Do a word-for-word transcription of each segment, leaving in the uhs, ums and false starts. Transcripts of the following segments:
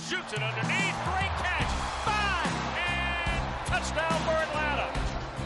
Shoots it underneath. Great catch. Five. And touchdown for Atlanta.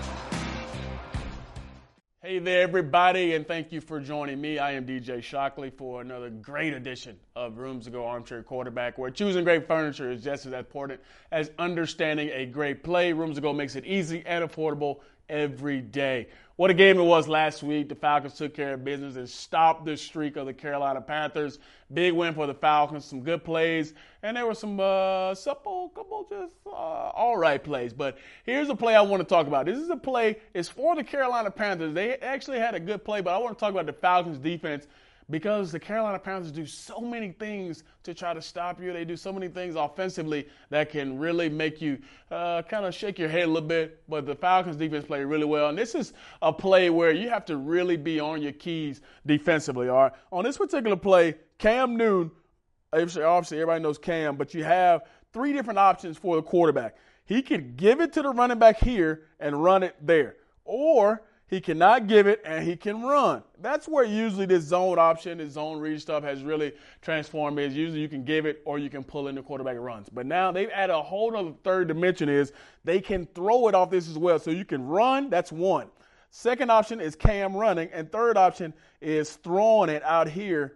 Hey there, everybody, and thank you for joining me. I am D J Shockley for another great edition of Rooms to Go Armchair Quarterback, where choosing great furniture is just as important as understanding a great play. Rooms to Go makes it easy and affordable every day. What a game it was last week. The Falcons took care of business and stopped the streak of the Carolina Panthers. Big win for the Falcons, some good plays, and there were some uh, simple, couple just uh, all right plays. But here's a play I want to talk about. This is a play, it's for the Carolina Panthers. They actually had a good play, but I want to talk about the Falcons defense because the Carolina Panthers do so many things to try to stop you. They do so many things offensively that can really make you uh, kind of shake your head a little bit. But the Falcons defense played really well. And this is a play where you have to really be on your keys defensively. All right. On this particular play, Cam Newton, obviously everybody knows Cam, but you have three different options for the quarterback. He could give it to the running back here and run it there. Or he cannot give it, and he can run. That's where usually this zone option, this zone read stuff has really transformed. Is usually you can give it or you can pull in the quarterback runs. But now they've added a whole other third dimension is they can throw it off this as well. So you can run, that's one. Second option is Cam running, and third option is throwing it out here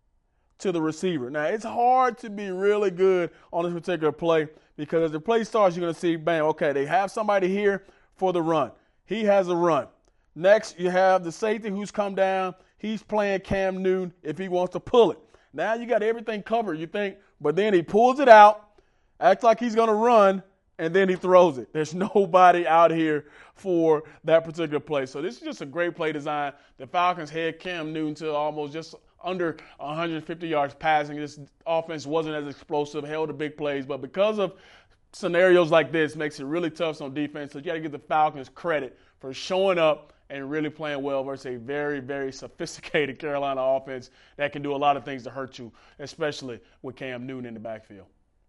to the receiver. Now, it's hard to be really good on this particular play because as the play starts, you're going to see, bam, okay, they have somebody here for the run. He has a run. Next, you have the safety who's come down. He's playing Cam Newton if he wants to pull it. Now you got everything covered, you think, but then he pulls it out, acts like he's going to run, and then he throws it. There's nobody out here for that particular play. So this is just a great play design. The Falcons had Cam Newton to almost just under one hundred fifty yards passing. This offense wasn't as explosive, held the big plays, but because of scenarios like this, makes it really tough on defense. So you got to give the Falcons credit for showing up and really playing well versus a very, very sophisticated Carolina offense that can do a lot of things to hurt you, especially with Cam Newton in the backfield.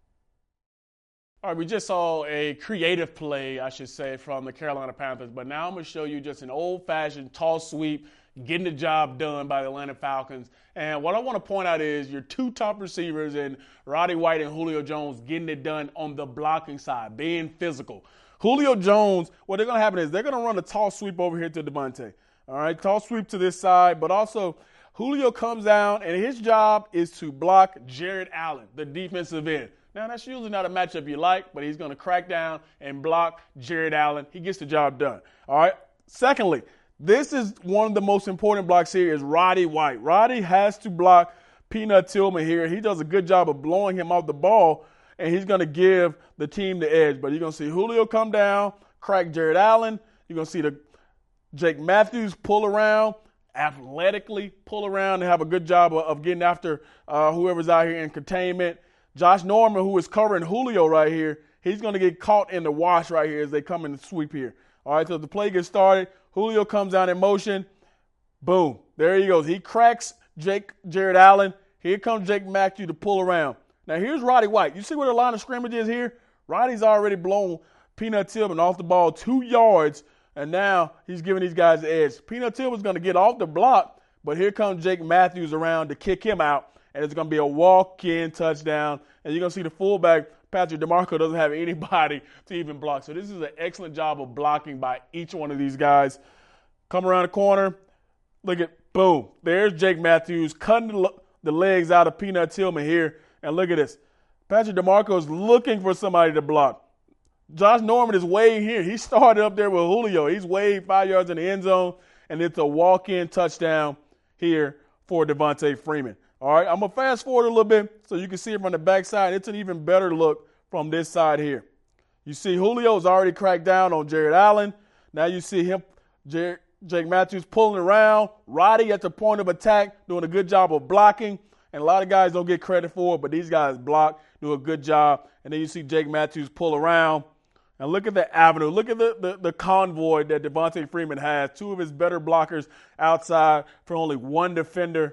All right, we just saw a creative play, I should say, from the Carolina Panthers, but now I'm going to show you just an old-fashioned toss sweep, getting the job done by the Atlanta Falcons. And what I want to point out is your two top receivers in Roddy White and Julio Jones getting it done on the blocking side, being physical. Julio Jones, what they're going to happen is they're going to run a toss sweep over here to Devontae. All right, toss sweep to this side, but also Julio comes down, and his job is to block Jared Allen, the defensive end. Now, that's usually not a matchup you like, but he's going to crack down and block Jared Allen. He gets the job done. All right. Secondly, this is one of the most important blocks here is Roddy White. Roddy has to block Peanut Tillman here. He does a good job of blowing him off the ball, and he's going to give the team the edge. But you're going to see Julio come down, crack Jared Allen. You're going to see the Jake Matthews pull around, athletically pull around and have a good job of, of getting after uh, whoever's out here in containment. Josh Norman, who is covering Julio right here, he's going to get caught in the wash right here as they come in the sweep here. All right, so the play gets started. Julio comes down in motion. Boom. There he goes. He cracks Jake Jared Allen. Here comes Jake Matthews to pull around. Now, here's Roddy White. You see where the line of scrimmage is here? Roddy's already blown Peanut Tillman off the ball two yards, and now he's giving these guys the edge. Peanut Tillman's going to get off the block, but here comes Jake Matthews around to kick him out, and it's going to be a walk-in touchdown. And you're going to see the fullback, Patrick DeMarco, doesn't have anybody to even block. So this is an excellent job of blocking by each one of these guys. Come around the corner. Look at, boom. There's Jake Matthews cutting the, the legs out of Peanut Tillman here. And look at this. Patrick DeMarco is looking for somebody to block. Josh Norman is way here. He started up there with Julio. He's way five yards in the end zone, and it's a walk-in touchdown here for Devontae Freeman. All right, I'm going to fast forward a little bit so you can see it from the backside. It's an even better look from this side here. You see Julio's already cracked down on Jared Allen. Now you see him, Jared, Jake Matthews pulling around. Roddy at the point of attack doing a good job of blocking. And a lot of guys don't get credit for it, but these guys block, do a good job. And then you see Jake Matthews pull around. And look at the avenue. Look at the, the, the convoy that Devontae Freeman has. Two of his better blockers outside for only one defender.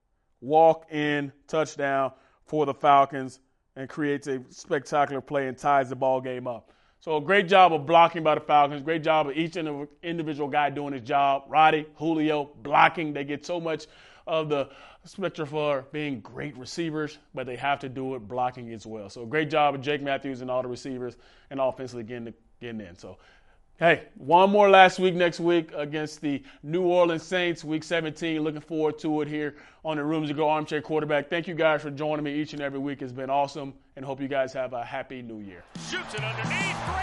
Walk-in touchdown for the Falcons and creates a spectacular play and ties the ball game up. So a great job of blocking by the Falcons. Great job of each individual guy doing his job. Roddy, Julio, blocking. They get so much of the spectrum for being great receivers, but they have to do it blocking as well. So great job of Jake Matthews and all the receivers and offensively getting, getting in. So, hey, one more last week next week against the New Orleans Saints, week seventeen. Looking forward to it here on the Rooms to Go Armchair Quarterback. Thank you guys for joining me each and every week. It's been awesome, and hope you guys have a happy new year. Shoots it underneath.